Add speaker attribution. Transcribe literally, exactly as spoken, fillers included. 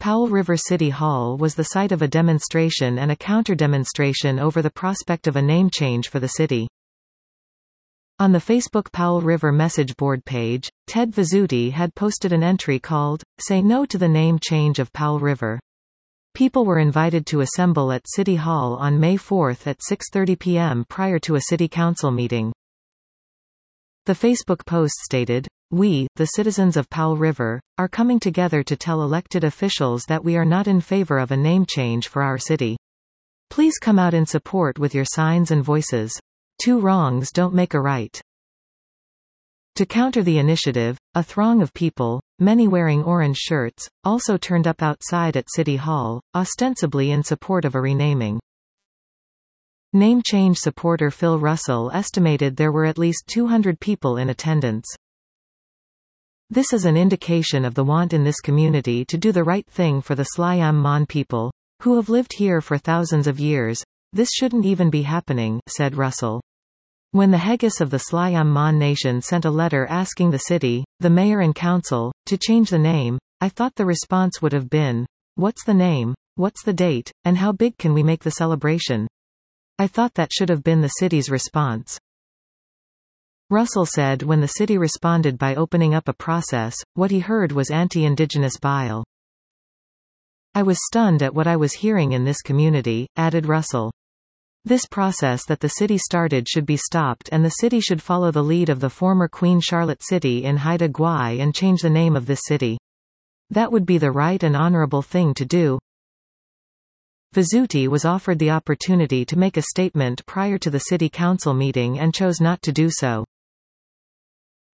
Speaker 1: Powell River City Hall was the site of a demonstration and a counter-demonstration over the prospect of a name change for the city. On the Facebook Powell River message board page, Ted Vizzuti had posted an entry called, "Say No to the Name Change of Powell River." People were invited to assemble at City Hall on May fourth at six thirty p m prior to a city council meeting. The Facebook post stated, "We, the citizens of Powell River, are coming together to tell elected officials that we are not in favor of a name change for our city. Please come out in support with your signs and voices. Two wrongs don't make a right." To counter the initiative, a throng of people, many wearing orange shirts, also turned up outside at City Hall, ostensibly in support of a renaming. Name change supporter Phil Russell estimated there were at least two hundred people in attendance. "This is an indication of the want in this community to do the right thing for the Slayam Mon people, who have lived here for thousands of years. This shouldn't even be happening," said Russell. When the Haggis of the Slayam Mon Nation sent a letter asking the city, the mayor and council, to change the name, I thought the response would have been, "What's the name? What's the date? And how big can we make the celebration?" I thought that should have been the city's response. Russell said when the city responded by opening up a process, what he heard was anti-indigenous bile. "I was stunned at what I was hearing in this community," added Russell. "This process that the city started should be stopped and the city should follow the lead of the former Queen Charlotte City in Haida Gwaii and change the name of this city. That would be the right and honorable thing to do." Vizzuti was offered the opportunity to make a statement prior to the city council meeting and chose not to do so.